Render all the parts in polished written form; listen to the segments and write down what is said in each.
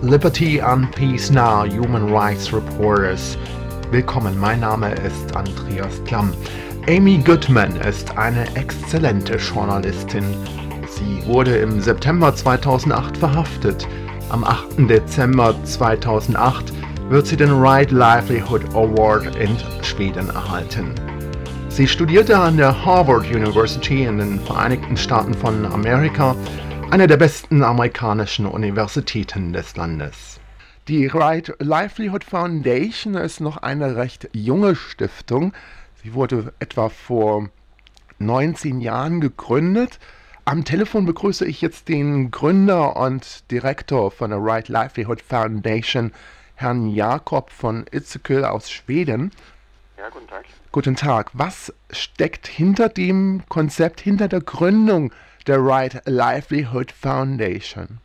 Liberty and Peace Now, Human Rights Reporters. Willkommen, mein Name ist Andreas Klamm. Amy Goodman ist eine exzellente Journalistin. Sie wurde im September 2008 verhaftet. Am 8. Dezember 2008 wird sie den Right Livelihood Award in Schweden erhalten. Sie studierte an der Harvard University in den Vereinigten Staaten von Amerika, einer der besten amerikanischen Universitäten des Landes. Die Right Livelihood Foundation ist noch eine recht junge Stiftung. Sie wurde etwa vor 19 Jahren gegründet. Am Telefon begrüße ich jetzt den Gründer und Direktor von der Right Livelihood Foundation, Herrn Jakob von Itzekyl aus Schweden. Ja, guten Tag. Guten Tag. Was steckt hinter dem Konzept, hinter der Gründung der Right Livelihood Foundation?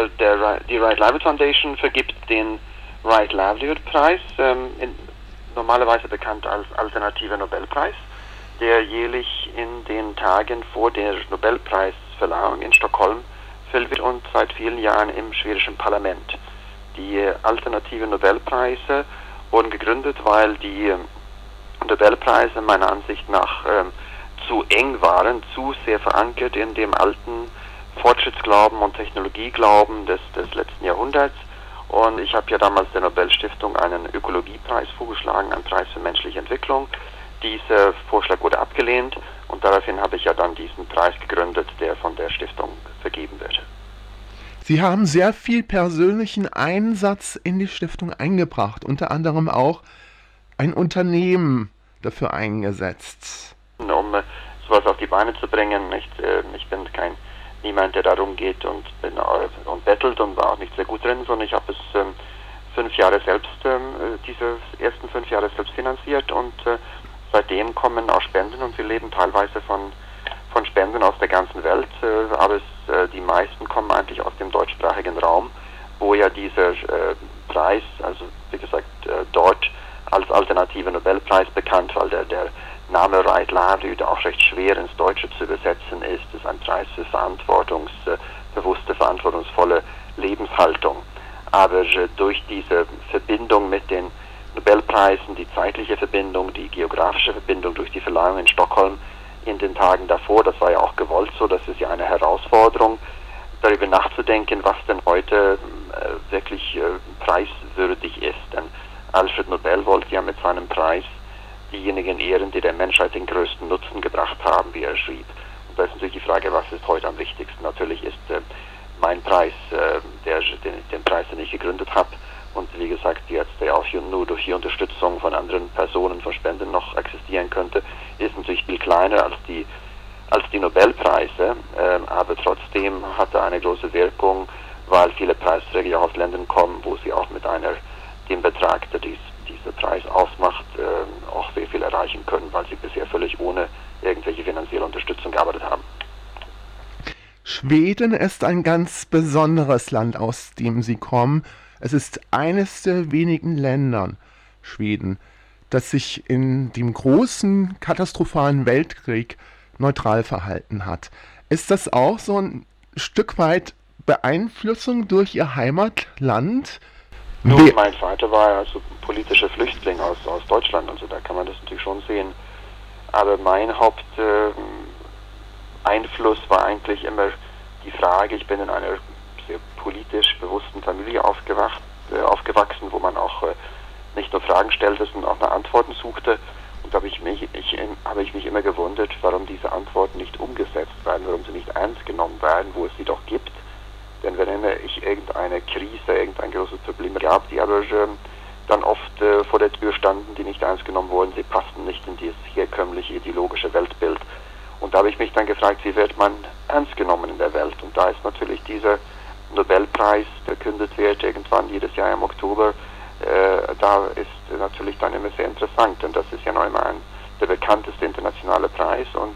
Die Right Livelihood Foundation vergibt den Right Livelihood Preis, normalerweise bekannt als alternativer Nobelpreis, der jährlich in den Tagen vor der Nobelpreisverleihung in Stockholm verliehen wird und seit vielen Jahren im schwedischen Parlament. Die alternativen Nobelpreise wurden gegründet, weil die Nobelpreise meiner Ansicht nach zu eng waren, zu sehr verankert in dem alten Fortschrittsglauben und Technologieglauben des letzten Jahrhunderts. Und ich habe ja damals der Nobelstiftung einen Ökologiepreis vorgeschlagen, einen Preis für menschliche Entwicklung. Dieser Vorschlag wurde abgelehnt und daraufhin habe ich ja dann diesen Preis gegründet, der von der Stiftung vergeben wird. Sie haben sehr viel persönlichen Einsatz in die Stiftung eingebracht, unter anderem auch ein Unternehmen dafür eingesetzt. Um sowas auf die Beine zu bringen, ich bin niemand, der da rumgeht und bettelt und war auch nicht sehr gut drin, sondern ich habe es 5 Jahre selbst, diese ersten 5 Jahre selbst finanziert und seitdem kommen auch Spenden und wir leben teilweise von Spenden aus der ganzen Welt, aber die meisten kommen eigentlich aus dem deutschsprachigen Raum, wo ja dieser Preis, also wie gesagt, dort als alternativer Nobelpreis bekannt, weil der Name Right Livelihood auch recht schwer ins Deutsche zu übersetzen ist. Es ist ein Preis für verantwortungsbewusste, verantwortungsvolle Lebenshaltung. Aber durch diese Verbindung mit den Nobelpreisen, die zeitliche Verbindung, die geografische Verbindung durch die Verleihung in Stockholm in den Tagen davor, das war ja auch gewollt so, das ist ja eine Herausforderung, darüber nachzudenken, was denn heute wirklich preiswürdig ist. Denn Alfred Nobel wollte ja mit seinem Preis diejenigen ehren, die der Menschheit den größten Nutzen gebracht haben, wie er schrieb. Und da ist natürlich die Frage, was ist heute am wichtigsten? Natürlich ist mein Preis, den Preis, den ich gegründet habe, und wie gesagt, jetzt der auch nur durch die Unterstützung von anderen Personen, von Spenden noch existieren könnte, ist natürlich viel kleiner als die Nobelpreise, aber trotzdem hat er eine große Wirkung, weil viele Preisträger ja aus Ländern kommen, wo sie auch mit dem Betrag, der dieser Preis ausmacht, auch sehr viel erreichen können, weil sie bisher völlig ohne irgendwelche finanzielle Unterstützung gearbeitet haben. Schweden ist ein ganz besonderes Land, aus dem Sie kommen. Es ist eines der wenigen Länder, Schweden, das sich in dem großen, katastrophalen Weltkrieg neutral verhalten hat. Ist das auch so ein Stück weit Beeinflussung durch Ihr Heimatland? Nun, mein Vater war also politischer Flüchtling aus Deutschland, also da kann man das natürlich schon sehen. Aber mein Haupteinfluss war eigentlich immer die Frage, ich bin in einer sehr politisch bewussten Familie aufgewachsen, wo man auch nicht nur Fragen stellte, sondern auch nach Antworten suchte. Und da habe ich mich immer gewundert, warum diese Antworten nicht umgesetzt werden, warum sie nicht ernst genommen werden, wo es sie doch gibt. Denn wenn immer ich irgendeine Krise, irgendein großes Problem gab, die aber dann oft vor der Tür standen, die nicht ernst genommen wurden, sie passten nicht in dieses herkömmliche ideologische Weltbild. Und da habe ich mich dann gefragt, wie wird man ernst genommen in der Welt? Und da ist natürlich dieser Nobelpreis, der verkündet wird irgendwann jedes Jahr im Oktober, da ist natürlich dann immer sehr interessant, denn das ist ja noch immer der bekannteste internationale Preis und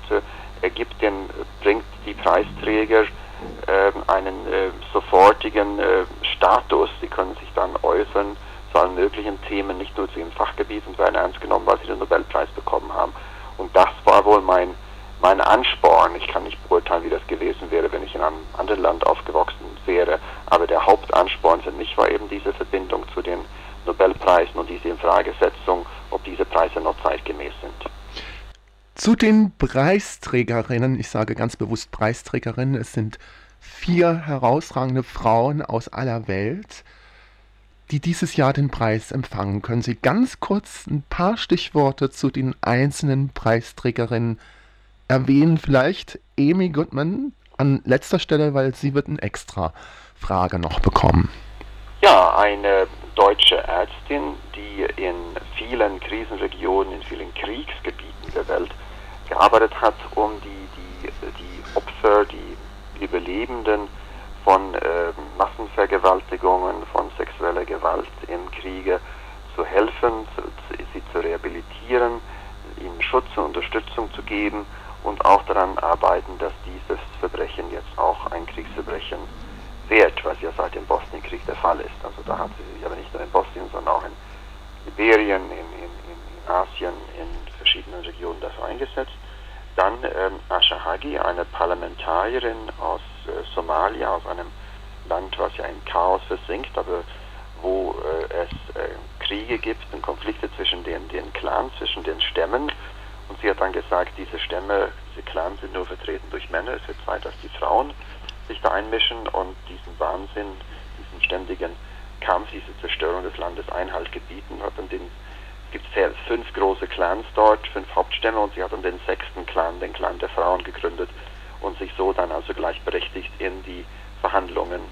bringt die Preisträger einen sofortigen Status. Sie können sich dann äußern zu allen möglichen Themen, nicht nur zu ihrem Fachgebiet, und werden ernst genommen, weil sie den Nobelpreis bekommen haben. Und das war wohl mein Ansporn. Ich kann nicht beurteilen, wie das gewesen wäre, wenn ich in einem anderen Land aufgewachsen wäre, aber der Hauptansporn für mich mich war eben diese Verbindung zu den Nobelpreisen und diese Infragesetzung, ob diese Preise noch zeitgemäß sind. Zu den Preisträgerinnen, ich sage ganz bewusst Preisträgerinnen, es sind 4 herausragende Frauen aus aller Welt, die dieses Jahr den Preis empfangen. Können Sie ganz kurz ein paar Stichworte zu den einzelnen Preisträgerinnen erwähnen? Vielleicht Amy Goodman an letzter Stelle, weil sie wird eine extra Frage noch bekommen. Ja, eine deutsche Ärztin, die in vielen Krisenregionen, in vielen Kriegsgebieten der Welt gearbeitet hat, um die Opfer, die Überlebenden von Massenvergewaltigungen, von sexueller Gewalt im Kriege zu helfen, sie zu rehabilitieren, ihnen Schutz und Unterstützung zu geben und auch daran arbeiten, dass dieses Verbrechen jetzt auch ein Kriegsverbrechen wird, was ja seit dem Bosnienkrieg der Fall ist. Also da hat sie sich aber nicht nur in Bosnien, sondern auch in Liberien, in Asien, in verschiedenen Regionen dafür eingesetzt. Dann Asha Hagi, eine Parlamentarierin aus Somalia, aus einem Land, was ja in Chaos versinkt, aber wo es Kriege gibt und Konflikte zwischen den Clans, zwischen den Stämmen. Und sie hat dann gesagt, diese Clans sind nur vertreten durch Männer. Es wird Zeit, dass die Frauen sich da einmischen und diesen Wahnsinn, diesen ständigen Kampf, diese Zerstörung des Landes Einhalt gebieten hat. Und es gibt 5 große Clans dort, 5 Hauptstämme, und sie hat dann den 6. Clan, den Clan der Frauen, gegründet und sich so dann also gleichberechtigt in die Verhandlungen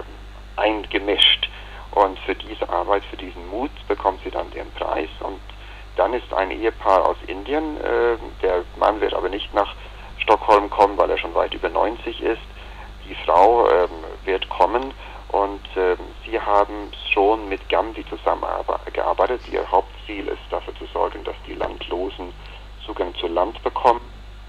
eingemischt. Und für diese Arbeit, für diesen Mut bekommt sie dann den Preis. Und dann ist ein Ehepaar aus Indien, der Mann wird aber nicht nach Stockholm kommen, weil er schon weit über 90 ist. Die Frau wird kommen und sie haben schon mit Gandhi zusammengearbeitet. Ihr Hauptziel ist dafür zu sorgen, dass die Landlosen Zugang zu Land bekommen.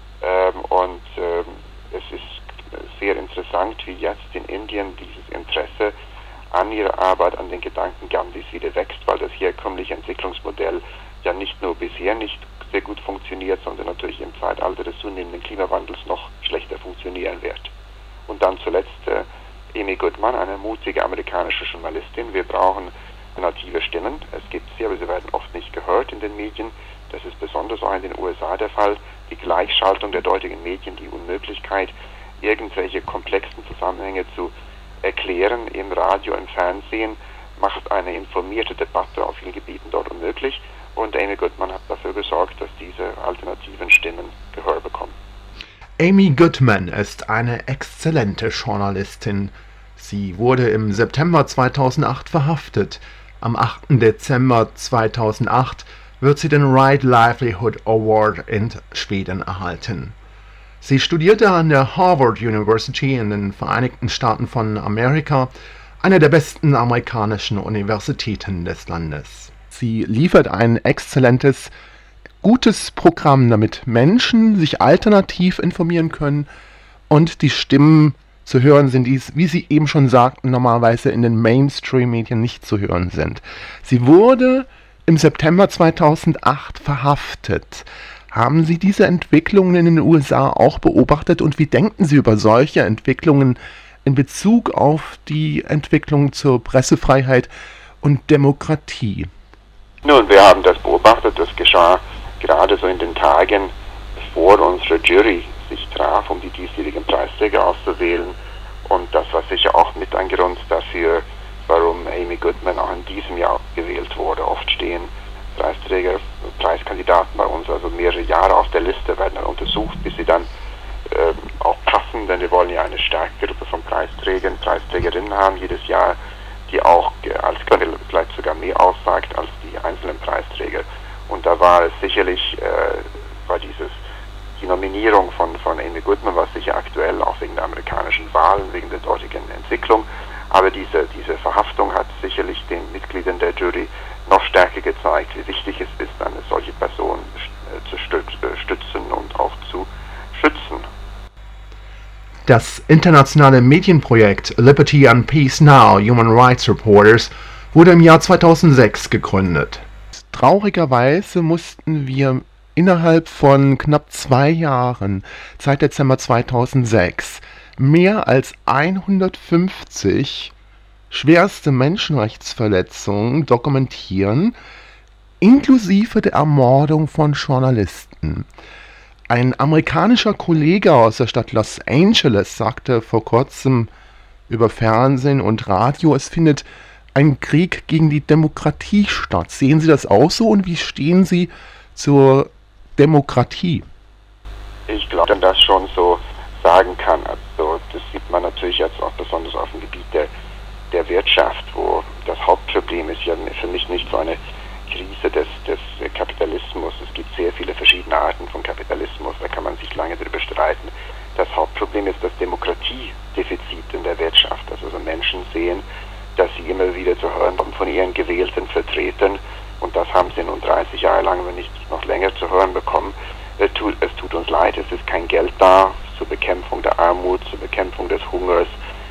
Es ist sehr interessant, wie jetzt in Indien dieses Interesse an ihrer Arbeit, an den Gedanken Gandhis wieder wächst, weil das herkömmliche Entwicklungsmodell ja nicht nur bisher nicht sehr gut funktioniert, sondern natürlich im Zeitalter des zunehmenden Klimawandels noch schlechter funktionieren wird. Und dann zuletzt Amy Goodman, eine mutige amerikanische Journalistin. Wir brauchen alternative Stimmen. Es gibt sie, aber sie werden oft nicht gehört in den Medien. Das ist besonders auch in den USA der Fall. Die Gleichschaltung der dortigen Medien, die Unmöglichkeit, irgendwelche komplexen Zusammenhänge zu erklären im Radio, im Fernsehen, macht eine informierte Debatte auf vielen Gebieten dort unmöglich. Und Amy Goodman hat dafür gesorgt, dass diese alternativen Stimmen Gehör bekommen. Amy Goodman ist eine exzellente Journalistin. Sie wurde im September 2008 verhaftet. Am 8. Dezember 2008 wird sie den Right Livelihood Award in Schweden erhalten. Sie studierte an der Harvard University in den Vereinigten Staaten von Amerika, einer der besten amerikanischen Universitäten des Landes. Sie liefert ein exzellentes, gutes Programm, damit Menschen sich alternativ informieren können und die Stimmen zu hören sind, die, wie Sie eben schon sagten, normalerweise in den Mainstream-Medien nicht zu hören sind. Sie wurde im September 2008 verhaftet. Haben Sie diese Entwicklungen in den USA auch beobachtet und wie denken Sie über solche Entwicklungen in Bezug auf die Entwicklung zur Pressefreiheit und Demokratie? Nun, wir haben das beobachtet, das geschah gerade so in den Tagen, bevor unsere Jury sich traf, um die diesjährigen Preisträger auszuwählen. Und das war sicher auch mit ein Grund dafür, warum Amy Goodman auch in diesem Jahr gewählt wurde. Oft stehen Preiskandidaten bei uns also mehrere Jahre auf der Liste, werden dann untersucht, bis sie dann auch passen, denn wir wollen ja eine starke Gruppe von Preisträgern, Preisträgerinnen haben jedes Jahr, die auch als vielleicht sogar mehr aussagt als die einzelnen Preisträger. Und da war es sicherlich, die Nominierung von Amy Goodman war sicher aktuell, auch wegen der amerikanischen Wahlen, wegen der dortigen Entwicklung. Aber diese Verhaftung hat sicherlich den Mitgliedern der Jury noch stärker gezeigt, wie wichtig es ist, eine solche Person zu stützen und auch zu schützen. Das internationale Medienprojekt Liberty and Peace Now, Human Rights Reporters, wurde im Jahr 2006 gegründet. Traurigerweise mussten wir innerhalb von knapp 2 Jahren, seit Dezember 2006, mehr als 150 schwerste Menschenrechtsverletzungen dokumentieren, inklusive der Ermordung von Journalisten. Ein amerikanischer Kollege aus der Stadt Los Angeles sagte vor kurzem über Fernsehen und Radio, es findet ein Krieg gegen die Demokratie statt. Sehen Sie das auch so und wie stehen Sie zur Demokratie? Ich glaube, dass man das schon so sagen kann. Also das sieht man natürlich jetzt auch besonders auf dem Gebiet der Wirtschaft, wo das Hauptproblem ist ja für mich nicht so eine Krise des Kapitalismus. Es gibt sehr viele verschiedene Arten von Kapitalismus, da kann man sich lange darüber streiten. Das Hauptproblem ist das Demokratiedefizit in der Wirtschaft. Also Menschen sehen, dass sie immer wieder zu hören bekommen von ihren gewählten Vertretern, und das haben sie nun 30 Jahre lang, wenn nicht noch länger, zu hören bekommen. Es tut uns leid, es ist kein Geld da zur Bekämpfung der Armut, zur Bekämpfung des Hungers,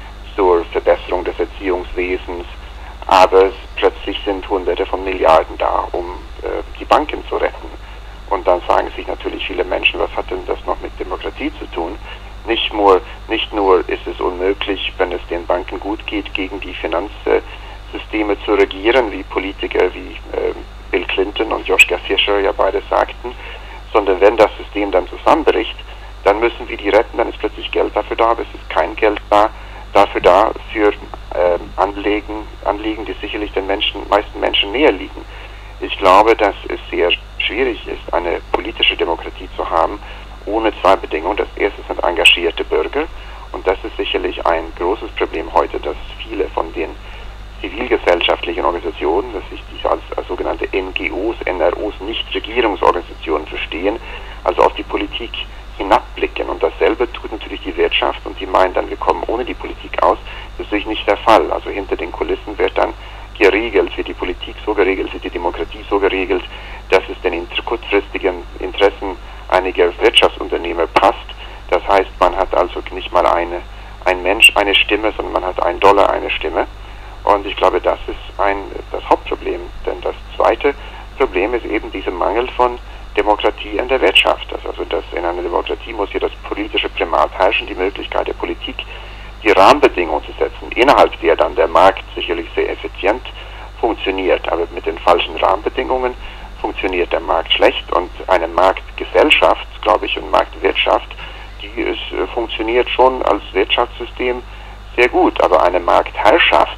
zur Verbesserung des Erziehungswesens, aber plötzlich sind Hunderte von Milliarden da, um die Banken zu retten. Und dann fragen sich natürlich viele Menschen, was hat denn das noch mit Demokratie zu tun? Nicht nur ist es unmöglich, wenn es den Banken gut geht, gegen die Finanzsysteme zu regieren, wie Politiker wie Bill Clinton und Joschka Fischer ja beide sagten, sondern wenn das System dann zusammenbricht, dann müssen wir die retten, dann ist plötzlich Geld dafür da, aber es ist kein Geld dafür da für Anliegen, die sicherlich den meisten Menschen näher liegen. Ich glaube, dass es sehr schwierig ist, eine politische Demokratie zu haben, ohne zwei Bedingungen. Das erste sind engagierte Bürger, und das ist sicherlich ein großes Problem heute, dass viele von den zivilgesellschaftlichen Organisationen, dass sich die als sogenannte NGOs, NROs, Nichtregierungsorganisationen verstehen, also auf die Politik hinabblicken. Und dasselbe tut natürlich die Wirtschaft, und die meinen dann, wir kommen ohne die Politik aus. Das ist natürlich nicht der Fall. Also hinter den Kulissen wird dann geregelt, wird die Politik so geregelt, wird die Demokratie so geregelt, dass es den kurzfristigen Interessen einiger Wirtschaftsunternehmer passt. Das heißt, man hat also nicht mal ein Mensch eine Stimme, sondern man hat $1 eine Stimme. Und ich glaube, das ist das Hauptproblem. Denn das zweite Problem ist eben dieser Mangel von Demokratie in der Wirtschaft. Also in einer Demokratie muss hier das politische Primat herrschen, die Möglichkeit der Politik, die Rahmenbedingungen zu setzen, innerhalb der dann der Markt sicherlich sehr effizient funktioniert. Aber mit den falschen Rahmenbedingungen funktioniert der Markt schlecht, und eine Marktgesellschaft, glaube ich, und Marktwirtschaft, funktioniert schon als Wirtschaftssystem sehr gut, aber eine Marktherrschaft,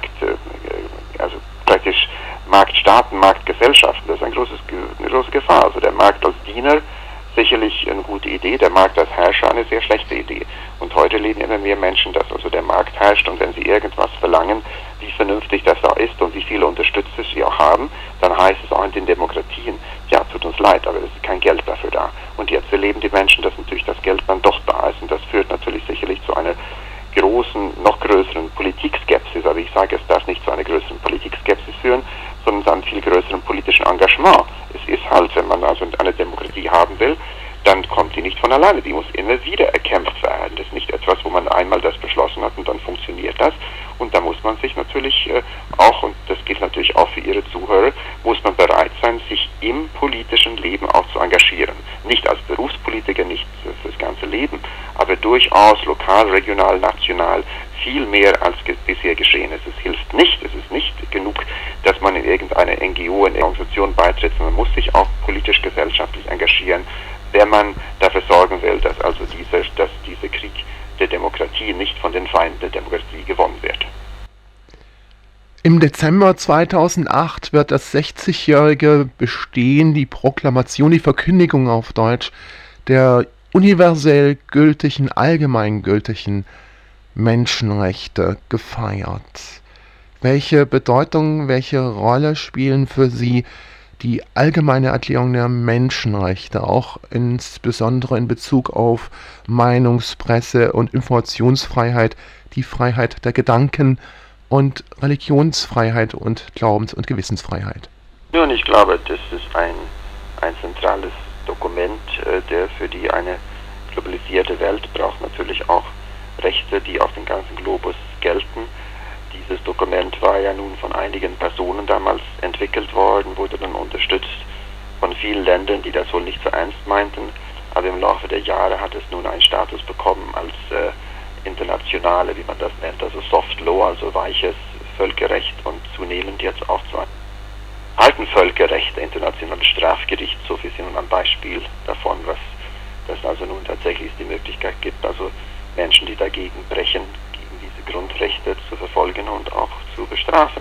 also praktisch Marktstaaten, Marktgesellschaften, das ist eine große Gefahr. Also der Markt als Diener sicherlich eine gute Idee, der Markt als Herrscher eine sehr schlechte Idee. Und heute leben immer mehr Menschen, dass also der Markt herrscht, und wenn sie irgendwas verlangen, wie vernünftig das da ist und wie viele Unterstützer sie auch haben, dann heißt es auch in den Demokratien, ja, tut uns leid, aber es ist kein Geld dafür da. Und jetzt erleben die Menschen, dass natürlich das Geld dann doch da ist, und das führt natürlich sicherlich zu einer noch größeren Politikskepsis. Aber ich sage, es darf nicht zu einer größeren Politikskepsis führen, sondern zu einem viel größeren politischen Engagement. Es ist halt, wenn man also eine Demokratie haben will, dann kommt die nicht von alleine. Die muss immer wieder erkämpft werden. Das ist nicht etwas, wo man einmal das beschlossen hat und dann funktioniert das. Und da muss man sich natürlich auch, und das gilt natürlich auch für Ihre Zuhörer, muss man bereit sein, sich im politischen Leben auch zu engagieren. Nicht als Berufspolitiker, nicht fürs ganze Leben, aber durchaus lokal, regional, national, viel mehr als bisher geschehen ist. Es ist nicht genug, dass man in irgendeine NGO, in eine Organisation beitritt, sondern man muss sich auch politisch-gesellschaftlich engagieren, wenn man dafür sorgen will, dass also dieser Krieg der Demokratie nicht von den Feinden der Demokratie gewonnen wird. Im Dezember 2008 wird das 60-jährige Bestehen, die Proklamation, die Verkündigung auf Deutsch, der universell gültigen, allgemeingültigen Menschenrechte gefeiert. Welche Bedeutung, welche Rolle spielen für Sie die allgemeine Erklärung der Menschenrechte, auch insbesondere in Bezug auf Meinungspresse und Informationsfreiheit, die Freiheit der Gedanken und Religionsfreiheit und Glaubens- und Gewissensfreiheit? Nun, ich glaube, das ist ein zentrales Dokument, der für eine globalisierte Welt braucht natürlich auch Rechte, die auf dem ganzen Globus gelten. Dieses Dokument war ja nun von einigen Personen damals entwickelt worden, wurde dann unterstützt von vielen Ländern, die das wohl nicht so ernst meinten. Aber im Laufe der Jahre hat es nun einen Status bekommen als internationale, wie man das nennt, also Soft Law, also weiches Völkerrecht und zunehmend jetzt auch zu einem alten Völkerrecht. Der Internationale Strafgerichtshof ist ja nun ein Beispiel davon, was das also nun tatsächlich die Möglichkeit gibt, also Menschen, die dagegen brechen, gegen diese Grundrechte zu verfolgen und auch zu bestrafen.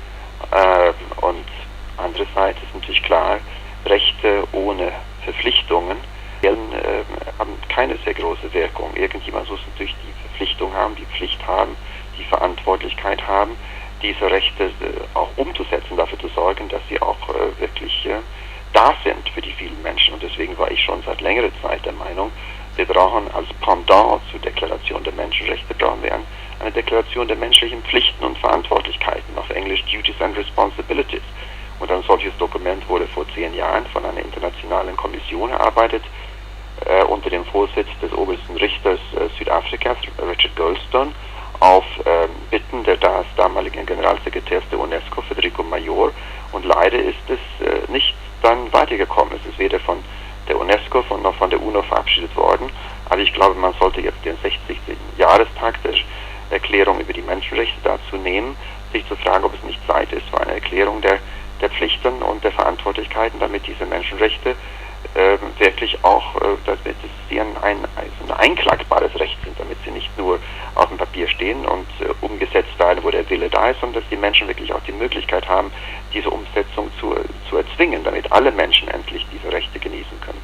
Und andererseits ist natürlich klar, Rechte ohne Verpflichtungen haben keine sehr große Wirkung. Irgendjemand muss natürlich die Verpflichtung haben, die Pflicht haben, die Verantwortlichkeit haben, diese Rechte auch umzusetzen, dafür zu sorgen, dass sie auch wirklich da sind für die vielen Menschen. Und deswegen war ich schon seit längerer Zeit der Meinung, wir brauchen als Pendant zur Deklaration der Menschenrechte, brauchen wir eine Deklaration der menschlichen Pflichten und Verantwortlichkeiten, auf Englisch Duties and Responsibilities. Und ein solches Dokument wurde vor 10 Jahren von einer internationalen Kommission erarbeitet, unter dem Vorsitz des obersten Richters Südafrikas, Richard Goldstone, auf Bitten des damaligen Generalsekretärs der UNESCO, Federico Major. Und leider ist es nicht dann weitergekommen. Es ist weder von der UNESCO noch von der UNO verabschiedet worden. Aber ich glaube, man sollte jetzt den 60. Jahrestag der Erklärung über die Menschenrechte dazu nehmen, sich zu fragen, ob es nicht Zeit ist für eine Erklärung der Pflichten und der Verantwortlichkeiten, damit diese Menschenrechte wirklich auch, damit sie ein einklagbares Recht sind, damit sie nicht nur auf dem Papier stehen und umgesetzt werden, wo der Wille da ist, sondern dass die Menschen wirklich auch die Möglichkeit haben, diese Umsetzung zu erzwingen, damit alle Menschen endlich diese Rechte genießen können.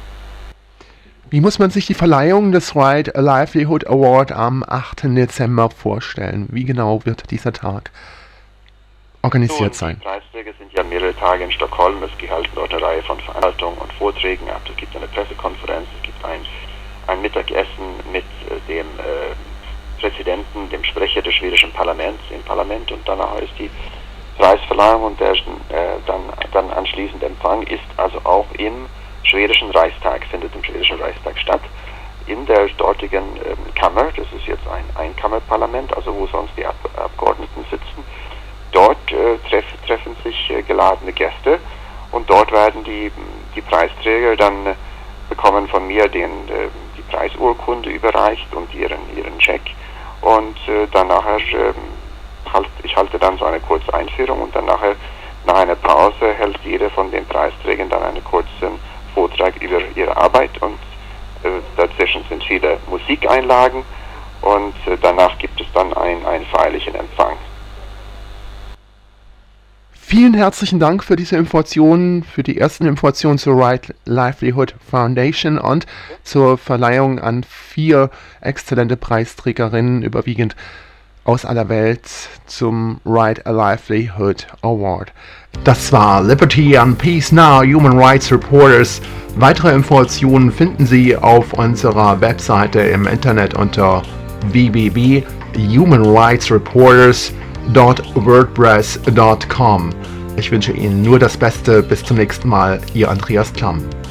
Wie muss man sich die Verleihung des Right Livelihood Award am 8. Dezember vorstellen? Wie genau wird dieser Tag organisiert sein? Die Preisträger sind ja mehrere Tage in Stockholm. Es gehalten dort eine Reihe von Veranstaltungen und Vorträgen ab. Es gibt eine Pressekonferenz, es gibt ein Mittagessen mit dem Präsidenten, dem Sprecher des schwedischen Parlaments im Parlament, und danach ist die Preisverleihung und der dann anschließend Empfang ist also auch im schwedischen Reichstag, findet im schwedischen Reichstag statt, in der dortigen Kammer. Das ist jetzt ein Einkammerparlament, also wo sonst die Abgeordneten sitzen. Dort treffen sich geladene Gäste, und dort werden die Preisträger dann bekommen von mir die Preisurkunde überreicht und ihren Scheck, und ich halte dann so eine kurze Einführung, und dann nach einer Pause hält jeder von den Preisträgern dann einen kurzen Vortrag über ihre Arbeit, und dazwischen sind viele Musikeinlagen, und danach gibt es dann einen feierlichen Empfang. Vielen herzlichen Dank für diese Informationen, für die ersten Informationen zur Right Livelihood Foundation und zur Verleihung an 4 exzellente Preisträgerinnen, überwiegend aus aller Welt, zum Right Livelihood Award. Das war Liberty and Peace Now, Human Rights Reporters. Weitere Informationen finden Sie auf unserer Webseite im Internet unter www.humanrightsreporters.wordpress.com. Ich wünsche Ihnen nur das Beste. Bis zum nächsten Mal. Ihr Andreas Klamm.